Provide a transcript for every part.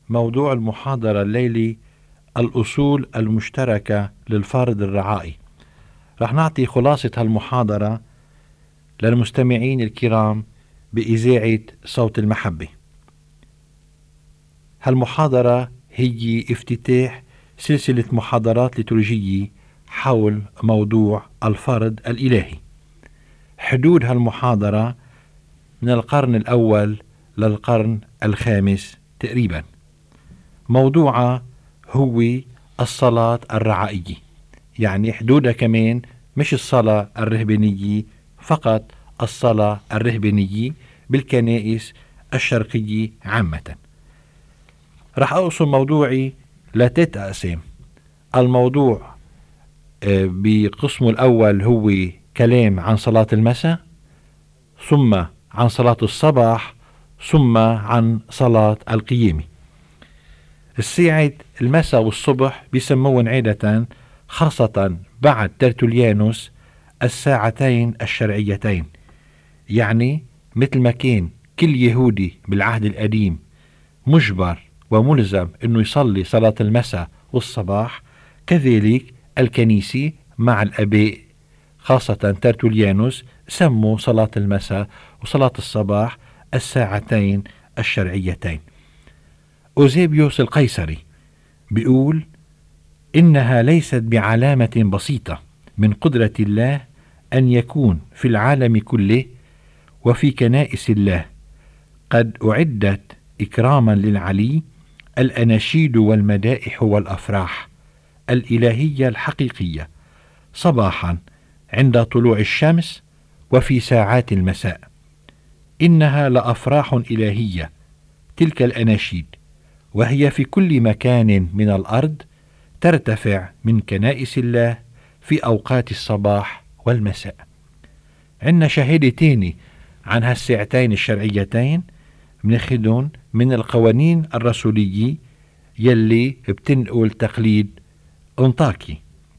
موضوع المحاضرة الليلي الأصول المشتركة للفرد الرعائي. رح نعطي خلاصة هالمحاضرة للمستمعين الكرام بإذاعة صوت المحبة. هالمحاضرة هي افتتاح سلسلة محاضرات ليتورجية حول موضوع الفرد الإلهي. حدود هالمحاضرة من القرن الأول للقرن الخامس تقريبا. موضوعها هو الصلاة الرعائية، يعني حدودها كمان مش الصلاة الرهبانية فقط، الصلاة الرهبانية بالكنائس الشرقية عامة. رح أقسم موضوعي لثلاث أقسام. الموضوع بقسمه الأول هو كلام عن صلاة المساء، ثم عن صلاة الصباح، ثم عن صلاة القيامة. الساعة المساء والصبح بيسمون عادة خاصة بعد ترتوليانوس الساعتين الشرعيتين، يعني مثل ما كان كل يهودي بالعهد القديم مجبر وملزم أنه يصلي صلاة المساء والصباح، كذلك الكنيسة مع الآباء خاصة ترتوليانوس سموا صلاة المساء وصلاة الصباح الساعتين الشرعيتين. أوزيبيوس القيصري بيقول إنها ليست بعلامة بسيطة من قدرة الله أن يكون في العالم كله وفي كنائس الله قد أعدت إكراما للعلي الأناشيد والمدائح والأفراح الإلهية الحقيقية صباحا عند طلوع الشمس وفي ساعات المساء. إنها لأفراح إلهية تلك الأناشيد، وهي في كل مكان من الأرض ترتفع من كنائس الله في أوقات الصباح والمساء. عندنا شهادتين عن هالساعتين الشرعيتين بناخدهم من القوانين الرسولية يلي بتنقل تقليد أنطاكي.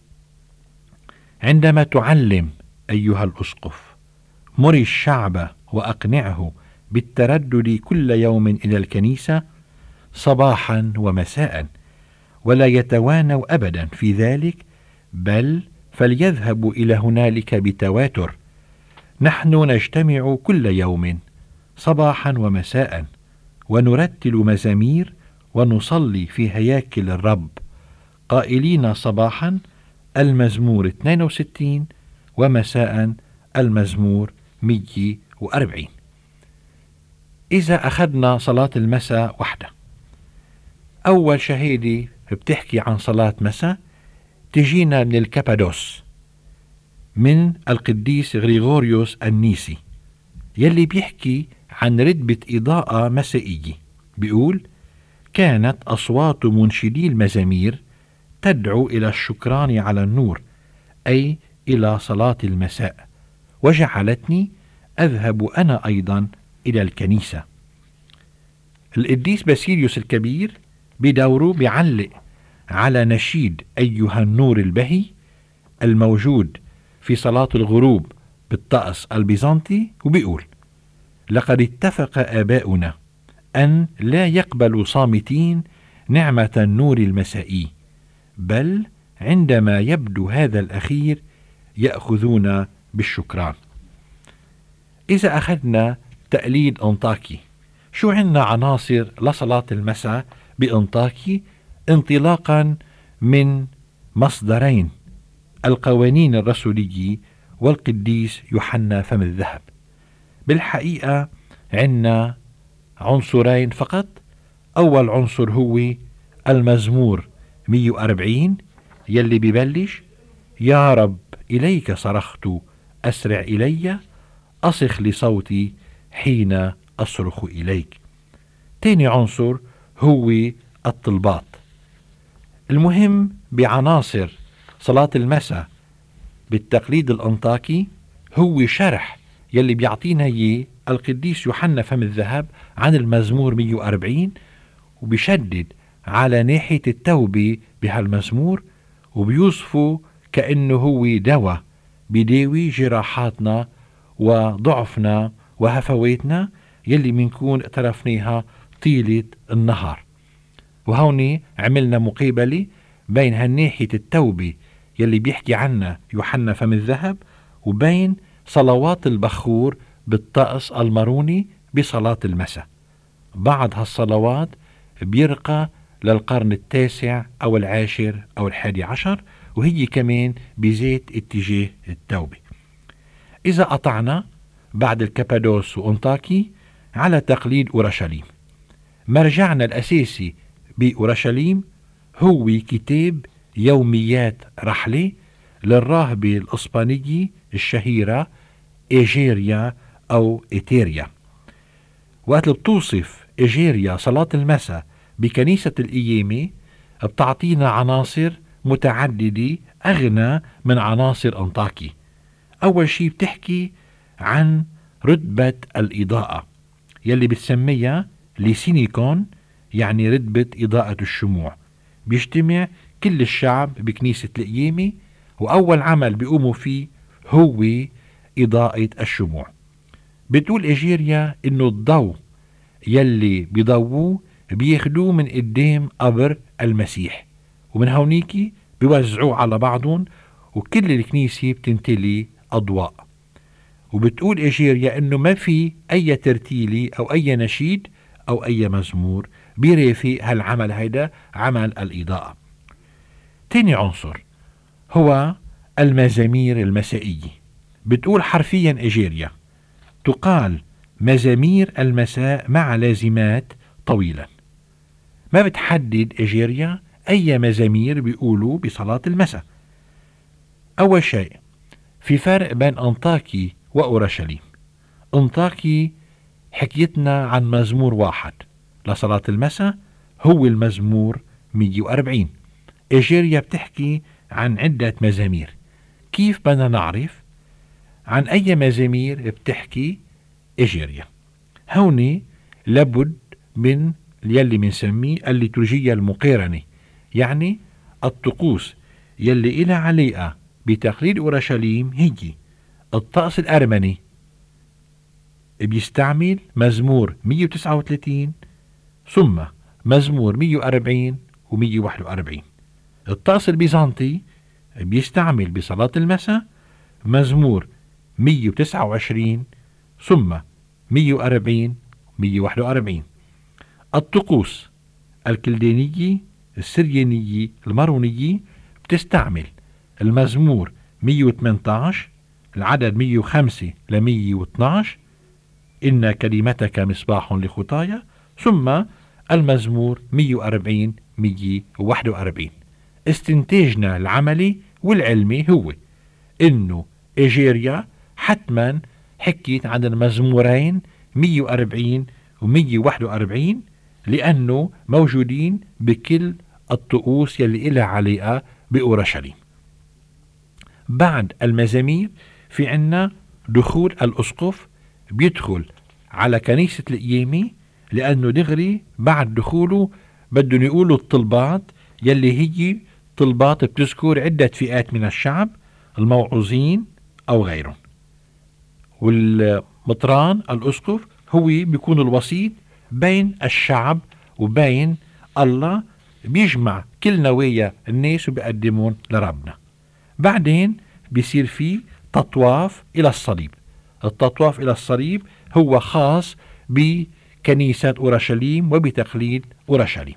عندما تعلم أيها الأسقف مري الشعب وأقنعه بالتردد كل يوم إلى الكنيسة صباحا ومساء، ولا يتوانوا أبدا في ذلك، بل فليذهبوا إلى هنالك بتواتر. نحن نجتمع كل يوم صباحا ومساء ونرتل مزامير ونصلي في هياكل الرب قائلين صباحا المزمور 62 ومساء المزمور 140. إذا أخذنا صلاة المساء وحده، أول شهادة بتحكي عن صلاة مساء تجينا من الكابادوس من القديس غريغوريوس النيسي، يلي بيحكي عن ردبة إضاءة مسائية. بيقول كانت أصوات منشدي المزامير تدعو إلى الشكران على النور، أي إلى صلاة المساء، وجعلتني أذهب أنا أيضا إلى الكنيسة. القديس باسيليوس الكبير بدوره بيعلق على نشيد أيها النور البهي الموجود في صلاة الغروب بالطقس البيزنطي، وبيقول لقد اتفق آباؤنا أن لا يقبلوا صامتين نعمة النور المسائي، بل عندما يبدو هذا الأخير يأخذون بالشكران. إذا أخذنا تقليد أنطاكي، شو عندنا عناصر لصلاة المساء بأنطاكي انطلاقا من مصدرين، القوانين الرسولية والقديس يوحنا فم الذهب. بالحقيقة عندنا عنصرين فقط. أول عنصر هو المزمور 140 يلي ببلش يا رب إليك صرخت أسرع إلي أصخ لصوتي حين أصرخ إليك. تاني عنصر هو الطلبات. المهم بعناصر صلاة المساء بالتقليد الأنطاكي هو شرح يلي بيعطينا إياه القديس يوحنا فم الذهب عن المزمور 140، وبيشدد على ناحية التوبة بهالمزمور، وبيوصفه كأنه هو دواء بداوي جراحاتنا وضعفنا وهفواتنا يلي منكون اعترفناها طيلة النهار. وهوني عملنا مقيبلة بين هالناحية التوبة يلي بيحكي عنها يوحنا فم الذهب، وبين صلوات البخور بالطقس الماروني بصلاة المساء. بعض هالصلوات بيرقى للقرن التاسع أو العاشر أو ال11، وهي كمان بزيت اتجاه التوبة. إذا قطعنا بعد الكابادوس وأنطاكي على تقليد أورشليم، مرجعنا الأساسي بأورشليم هو كتاب يوميات رحلة للراهبة الإسبانية الشهيرة إيجيريا أو إيتيريا. وقت بتوصف إيجيريا صلاة المساء بكنيسة القيامة بتعطينا عناصر متعددة أغنى من عناصر أنطاكي. أول شيء بتحكي عن رتبة الإضاءة يلي بتسميها ليسينيكون، يعني رتبة إضاءة الشموع. بيجتمع كل الشعب بكنيسة القيامة، وأول عمل بيقوموا فيه هو إضاءة الشموع. بتقول إيجيريا إنه الضوء يلي بيضووه بياخدوه من قدام قبر المسيح، ومن هونيكي بيوزعوه على بعضهم، وكل الكنيسة بتنتلي أضواء. وبتقول إيجيريا إنه ما في أي ترتيلي أو أي نشيد أو أي مزمور بيرافق هالعمل، هيدا عمل الإضاءة. تاني عنصر هو المزامير المسائية. بتقول حرفيا إيجيريا تقال مزامير المساء مع لازمات طويلا. ما بتحدد إيجيريا أي مزامير بيقولوا بصلاة المساء. أول شيء في فرق بين أنطاكي وأورشليم. أنطاكي حكيتنا عن مزمور واحد لصلاة المساء هو المزمور 140. إيجيريا بتحكي عن عدة مزامير. كيف بدنا نعرف عن أي مزامير بتحكي إيجيريا؟ هوني لابد من يلي منسميه الليتورجية المقارنة، يعني الطقوس يلي إلها علاقة بتقليد أورشليم. هي الطقس الأرمني بيستعمل مزمور 139 ثم مزمور 140 و141. الطقس البيزنطي بيستعمل بصلاة المساء مزمور 129 ثم 140 141. الطقوس الكلدانية السريانية المارونية بتستعمل المزمور 118 العدد 105 ل 112 إن كلمتك مصباح لخطايا، ثم المزمور 140 141. استنتاجنا العملي والعلمي هو إنه إيجيريا حتما حكيت عن المزمورين 140 و 141 لأنه موجودين بكل الطقوس يلي إلها علاقة بأورشليم. بعد المزامير في عنا دخول الأسقف، بيدخل على كنيسة القيامة لأنه دغري بعد دخوله بدهم يقولوا الطلبات يلي هي طلبات بتذكر عدة فئات من الشعب، الموعوظين أو غيرهم. والمطران الأسقف هو بيكون الوسيط بين الشعب وبين الله، بيجمع كل نوايا الناس وبيقدمون لربنا. بعدين بيصير في تطواف إلى الصليب. التطواف إلى الصليب هو خاص بكنيسة أورشليم وبتقليد أورشليم.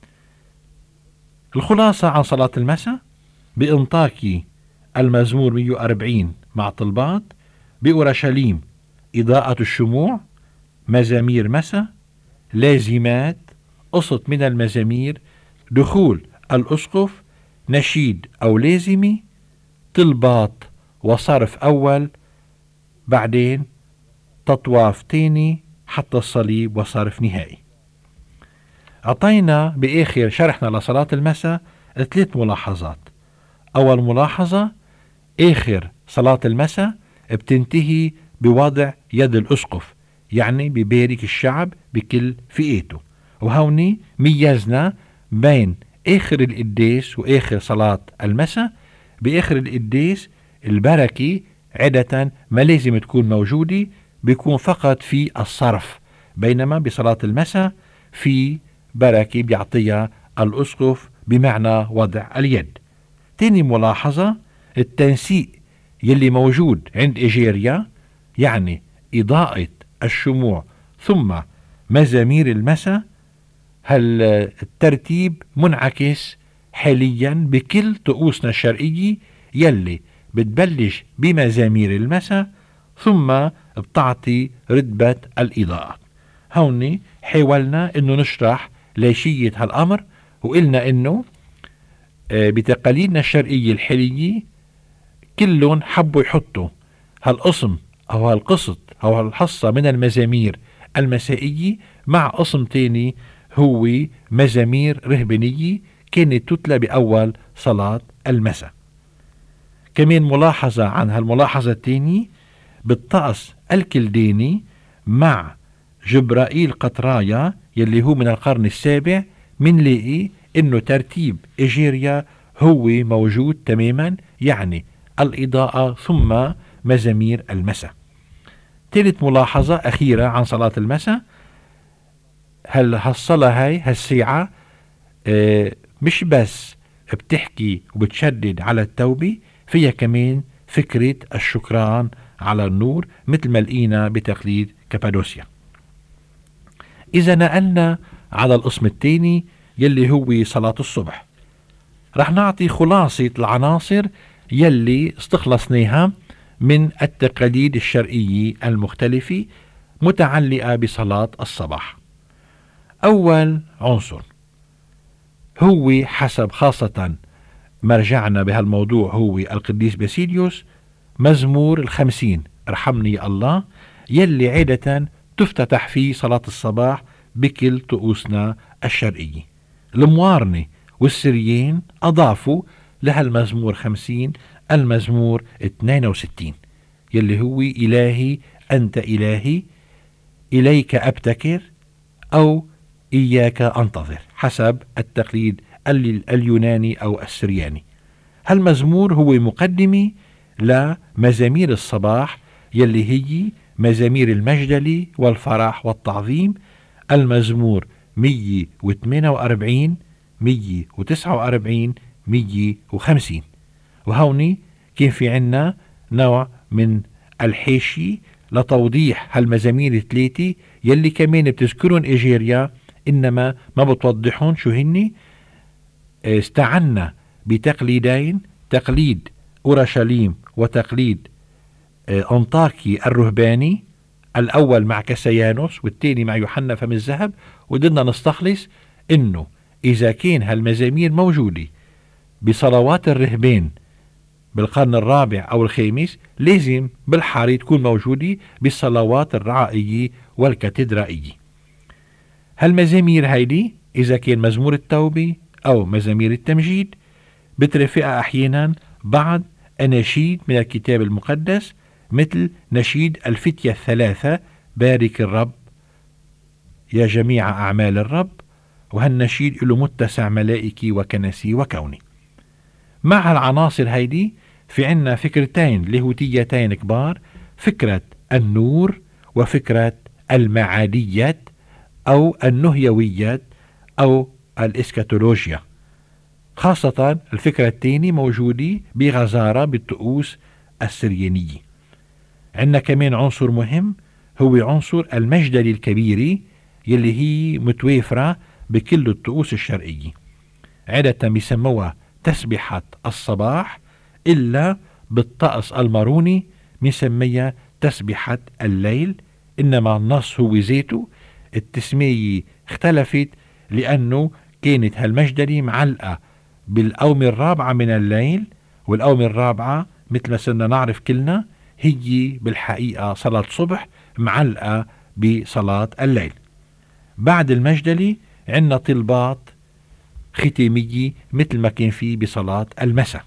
الخلاصة عن صلاة المساء: بإنطاكي المزمور 140 مع طلبات، بأورشليم إضاءة الشموع، مزامير مساء، لازمات، قسط من المزامير، دخول الأسقف، نشيد أو لازمي، طلبات وصرف أول، بعدين تطواف تاني حتى الصليب وصرف نهائي. أعطينا بآخر شرحنا لصلاة المساء 3 ملاحظات. أول ملاحظة: آخر صلاة المساء بتنتهي بوضع يد الأسقف، يعني ببارك الشعب بكل فئاته. وهوني ميزنا بين آخر القداس وآخر صلاة المساء. بآخر القداس البركة عادة ما لازم تكون موجودة، بيكون فقط في الصرف، بينما بصلاة المساء في بركة بيعطيها الأسقف بمعنى وضع اليد. تاني ملاحظة، التنسيق يلي موجود عند إيجيريا، يعني إضاءة الشموع ثم مزامير المساء، هالترتيب منعكس حاليا بكل طقوسنا الشرقية يلي بتبلش بمزامير المساء ثم بتعطي رتبة الإضاءة. هون حاولنا انه نشرح ليشية هالأمر، وقلنا انه بتقاليدنا الشرقية الحالية كلهم حبوا يحطوا هالقسم أو هالقسط أو هالحصة من المزامير المسائية مع قسم تاني هو مزامير رهبانية كانت تتلى بأول صلاة المساء. كمان ملاحظة عن هالملاحظة التانية، بالطقس الكلداني مع جبرائيل قطرايا يلي هو من القرن السابع، منلاقي انه ترتيب إيجيريا هو موجود تماما، يعني الإضاءة ثم مزامير المساء. ثالث ملاحظة أخيرة عن صلاة المساء، هالصلاة هالساعة مش بس بتحكي وبتشدد على التوبة، فيها كمان فكرة الشكران على النور مثل ما لقينا بتقليد كابادوسيا. إذا نقلنا على القسم الثاني يلي هو صلاة الصبح، رح نعطي خلاصة العناصر يلي استخلصناها من التقاليد الشرقية المختلفة متعلقة بصلاة الصباح. أول عنصر هو حسب خاصة مرجعنا بهالموضوع هو القديس باسيليوس، مزمور 50 ارحمني يا الله، يلي عادة تفتتح فيه صلاة الصباح بكل طقوسنا الشرقية. الموارنة والسريين أضافوا لهالمزمور 50 المزمور 62 يلي هو إلهي أنت إلهي إليك أبتكر أو إياك أنتظر حسب التقليد اليوناني أو السرياني. هالمزمور هو مقدمة لمزامير الصباح يلي هي مزامير المجدلي والفرح والتعظيم، المزمور 148 149 150. وهوني كان في عنا نوع من الحاشي لتوضيح هالمزامير الثلاثة يلي كمان بتذكرون إيجيريا إنما ما بتوضحون شو هني. استعنا بتقليدين، تقليد أورشليم وتقليد أنطاكي الرهباني، الأول مع كسيانوس والثاني مع يوحنا فم الذهب، ودنا نستخلص إنه إذا كان هالمزامير موجودة بصلوات الرهبان بالقرن الرابع أو الخامس، لازم بالحارة تكون موجودة بالصلوات الرعائية والكاتدرائية. هالمزامير هيدي إذا كان مزمور التوبة أو مزامير التمجيد بترافقها أحيانا بعض أناشيد من الكتاب المقدس، مثل نشيد الفتية الثلاثة بارك الرب يا جميع أعمال الرب، وهالنشيد له متسع ملائكي وكنسي وكوني. مع هالعناصر هيدي في عنا فكرتين لاهوتيتين كبار، فكرة النور وفكرة المعادية أو النهيوية أو الإسكاتولوجيا. خاصة الفكرة الثانية موجودة بغزارة بالطقوس السريانية. عندنا كمان عنصر مهم هو عنصر المجدلي الكبيري يلي هي متوافرة بكل الطقوس الشرقية، عادة بيسموها تسبحة الصباح، إلا بالطقس الماروني بيسميها تسبحة الليل، إنما النص هو ذاته. التسمية اختلفت لأنه كانت هالمجدلي معلقة بالأومة الرابعة من الليل، والأومة الرابعة مثل ما صرنا نعرف كلنا هي بالحقيقة صلاة صبح معلقة بصلاة الليل. بعد المجدلي عنا طلبات ختامية مثل ما كان في بصلاة المساء.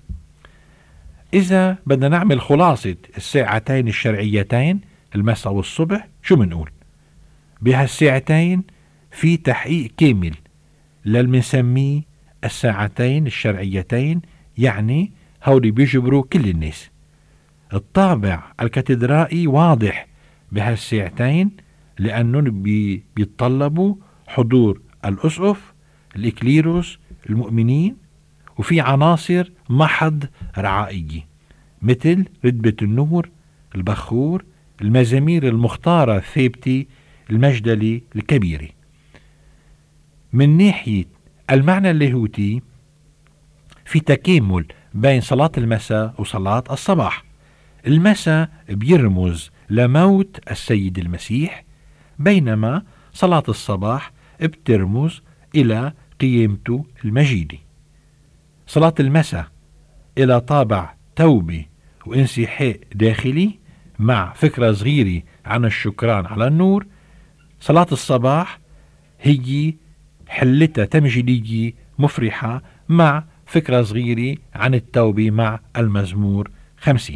إذا بدنا نعمل خلاصة الساعتين الشرعيتين المساء والصبح، شو منقول؟ بهالساعتين في تحقيق كامل للمنسميه الساعتين الشرعيتين، يعني هولي بيجبروا كل الناس. الطابع الكاتدرائي واضح بهالساعتين لأنهم بيتطلبوا حضور الأسقف، الإكليروس، المؤمنين، وفي عناصر محض رعائية مثل رتبة النور، البخور، المزامير المختارة الثابتة، المجدلة الكبيرة. من ناحية المعنى اللاهوتي في تكامل بين صلاة المساء وصلاة الصباح. المساء بيرمز لموت السيد المسيح، بينما صلاة الصباح بترمز إلى قيامته المجيدة. صلاة المساء إلى طابع توبة وانسحاق داخلي مع فكرة صغيرة عن الشكران على النور. صلاة الصباح هي حلتها تمجيدية مفرحة مع فكرة صغيرة عن التوبة مع المزمور 50.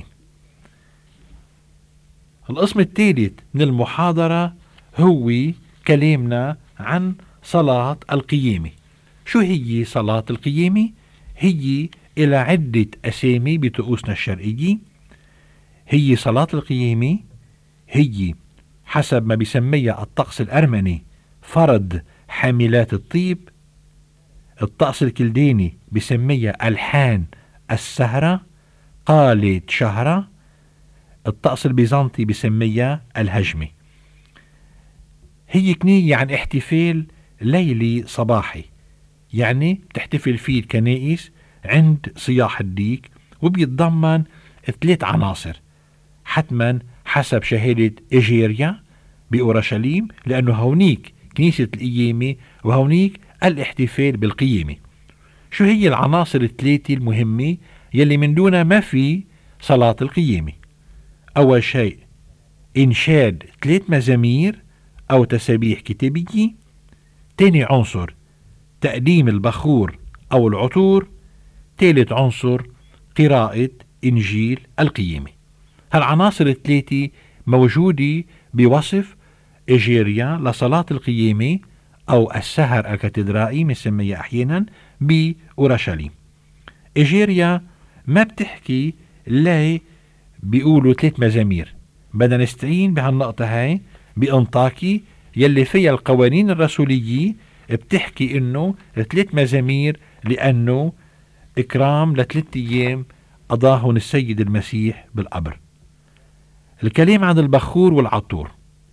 القسم الثالث من المحاضرة هو كلامنا عن صلاة القيامة. شو هي صلاة القيامة؟ هي إلى عدة أسامي بطقوسنا الشرقية. هي صلاة القيامة هي حسب ما بيسميها الطقس الأرمني فرض حاملات الطيب، الطقس الكلداني بيسميها ألحان السهرة، قالة شهرة، الطقس البيزنطي بيسميها الهجمة. هي كنية عن احتفال ليلي صباحي، يعني بتحتفل فيه الكنائس عند صياح الديك، وبيتضمن 3 عناصر حتما حسب شهادة إيجيريا بأورشليم، لأنه هونيك كنيسة القيامة وهونيك الاحتفال بالقيامة. شو هي العناصر 3 المهمة يلي من دونها ما في صلاة القيامة؟ أول شيء إنشاد 3 مزامير أو تسابيح كتابية. تاني عنصر تقديم البخور أو العطور. ثالث عنصر قراءة إنجيل القيامة. هالعناصر 3 موجودة بوصف إيجيريا لصلاة القيامة أو السهر الكاتدرائي مسمية أحيانا بأورشليم. إيجيريا ما بتحكي لا بيقولوا 3 مزامير، بدنا نستعين بهالنقطة هاي بأنطاكي يلي فيها القوانين الرسولية بتحكي إنه 3 مزامير لأنه إكرام ل3 أيام قضاهن السيد المسيح بالقبر. الكلام عن البخور والعطور.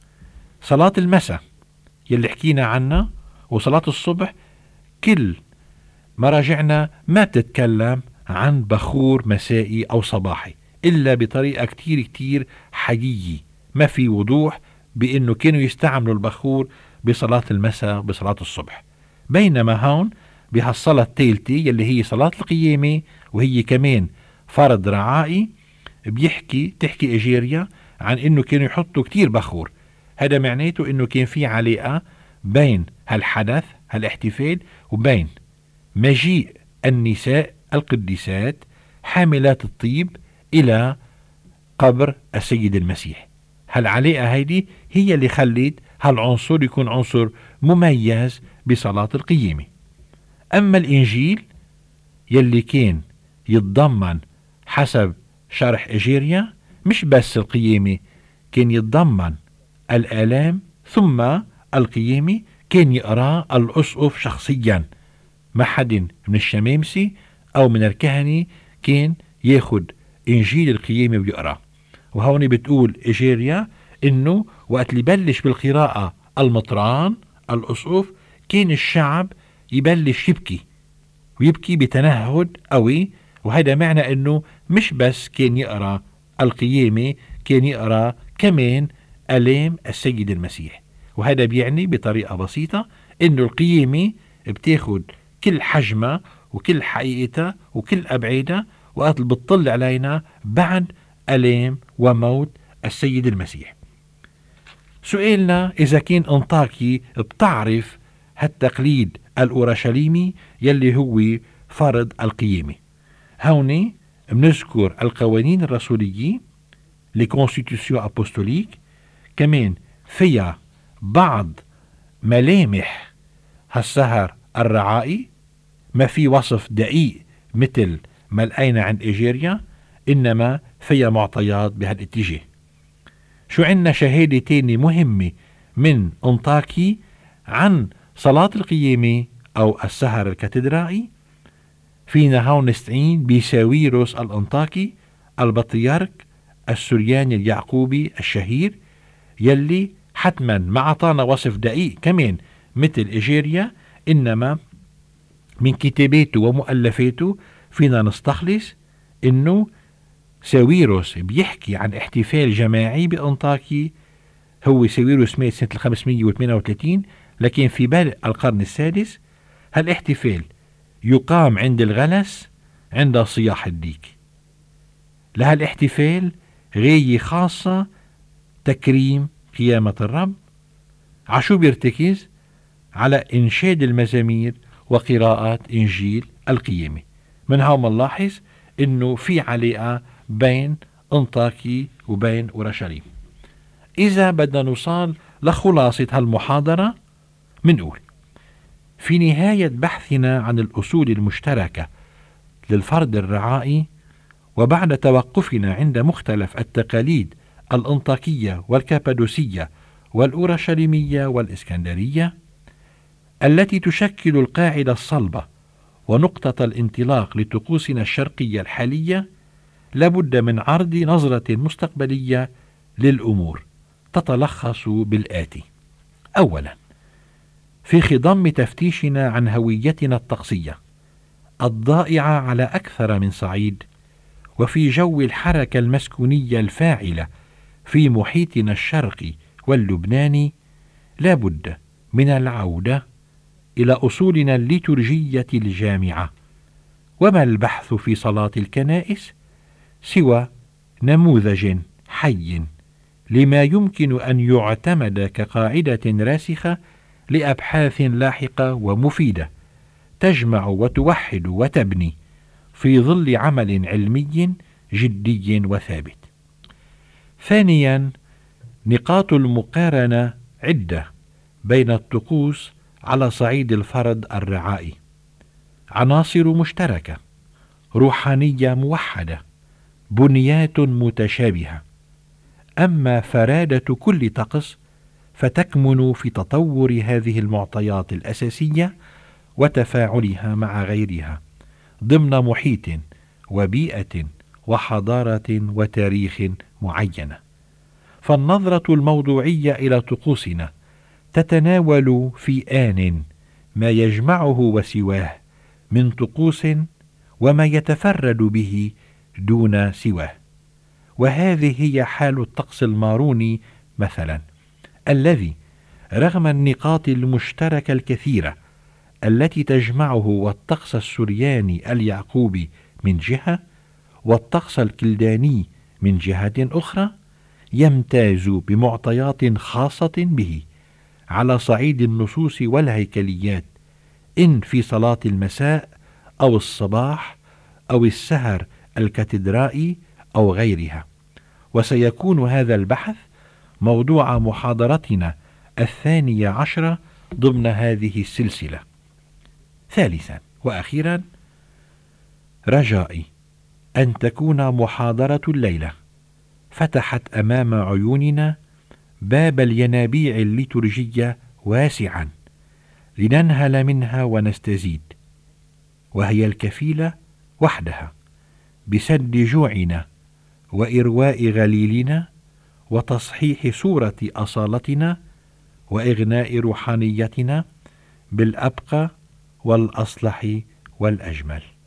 صلاة المساء يلي حكينا عنها وصلاة الصبح كل مراجعنا ما بتتكلم عن بخور مسائي أو صباحي إلا بطريقة كتير حقيقية، ما في وضوح بأنه كانوا يستعملوا البخور بصلاة المساء بصلاة الصبح. بينما هون بهالصلاة الثالثة يلي هي صلاة القيامة وهي كمان فرض رعائي تحكي إيجيريا عن أنه كانوا يحطوا كتير بخور. هذا معناته أنه كان في علاقة بين هالحدث هالاحتفال وبين مجيء النساء القديسات حاملات الطيب إلى قبر السيد المسيح. هالعلاقة هيدي هي اللي خلت هالعنصر يكون عنصر مميز بصلاة القيامة. أما الإنجيل يلي كان يتضمن حسب شرح إيجيريا مش بس القيامة، كان يتضمن الآلام ثم القيامة، كان يقرأ الأسقف شخصيا، ما حد من الشمامسة أو من الكهنة كان ياخد إنجيل القيامة ويقرأ. وهون بتقول إيجيريا إنه وقت اللي بلش بالقراءة المطران الأسقف كان الشعب يبلش يبكي ويبكي بتنهد قوي. وهذا معنى إنه مش بس كان يقرأ القيامة، كان يقرأ كمان آلام السيد المسيح. وهذا بيعني بطريقة بسيطة إنه القيامة بتاخد كل حجمها وكل حقيقتها وكل أبعادها وقت اللي بتطل علينا بعد آلام وموت السيد المسيح. سؤالنا إذا كان أنطاكي بتعرف هالتقليد الأورشليمي يلي هو فرض القيامة. هوني بنذكر القوانين الرسولية لكونستيتيوسيون أبوستوليك، كمان فيها بعض ملامح هالسهر الرعائي، ما في وصف دقيق مثل ما لقينا عند إيجيريا، إنما فيها معطيات بهالاتجاه. شو عنا شهادة تاني مهمة من أنطاكي عن صلاة القيامة أو السهر الكاتدرائي فينا هون نستعين بساويروس الأنطاكي البطريرك السرياني اليعقوبي الشهير، يلي حتما ما عطانا وصف دقيق كمان مثل إيجيريا، إنما من كتاباته ومؤلفاته فينا نستخلص إنه ساويروس بيحكي عن احتفال جماعي بأنطاكي. هو ساويروس مات سنة 538، لكن في بادئ القرن السادس هالاحتفال يقام عند الغلس عند صياح الديك. لهالاحتفال غاية خاصة تكريم قيامة الرب. عشو بيرتكز؟ على إنشاد المزامير وقراءة إنجيل القيامة. من هون منلاحظ إنه في علاقة بين أنطاكي وبين أورشليم. إذا بدنا نوصل لخلاصة هالمحاضرة منقول في نهاية بحثنا عن الأصول المشتركة للفرد الرعائي، وبعد توقفنا عند مختلف التقاليد الأنطاكية والكابادوسية والأورشليمية والإسكندرية التي تشكل القاعدة الصلبة ونقطة الانطلاق لطقوسنا الشرقية الحالية، لابد من عرض نظرة مستقبلية للأمور تتلخص بالآتي: أولا، في خضم تفتيشنا عن هويتنا الطقسية الضائعة على أكثر من صعيد، وفي جو الحركة المسكونية الفاعلة في محيطنا الشرقي واللبناني، لابد من العودة إلى أصولنا الليتورجية الجامعة. وما البحث في صلاة الكنائس سوى نموذج حي لما يمكن أن يعتمد كقاعدة راسخة لأبحاث لاحقة ومفيدة تجمع وتوحد وتبني في ظل عمل علمي جدي وثابت. ثانيا، نقاط المقارنة عدة بين الطقوس على صعيد الفرد الرعائي: عناصر مشتركة، روحانية موحدة، بنيات متشابهة. أما فرادة كل طقس فتكمن في تطور هذه المعطيات الأساسية وتفاعلها مع غيرها ضمن محيط وبيئة وحضارة وتاريخ معينة. فالنظرة الموضوعية إلى طقوسنا تتناول في آن ما يجمعه وسواه من طقوس وما يتفرد به دون سواه. وهذه هي حال الطقس الماروني مثلا، الذي رغم النقاط المشتركة الكثيرة التي تجمعه والطقس السرياني اليعقوبي من جهة والطقس الكلداني من جهة أخرى، يمتاز بمعطيات خاصة به على صعيد النصوص والهيكليات، إن في صلاة المساء أو الصباح أو السهر الكاتدرائي أو غيرها. وسيكون هذا البحث موضوع محاضرتنا 12 ضمن هذه السلسلة. ثالثا وأخيرا، رجائي أن تكون محاضرة الليلة فتحت أمام عيوننا باب الينابيع الليتورجية واسعا لننهل منها ونستزيد، وهي الكفيلة وحدها بسد جوعنا وإرواء غليلنا وتصحيح صورة أصالتنا وإغناء روحانيتنا بالأبقى والأصلح والأجمل.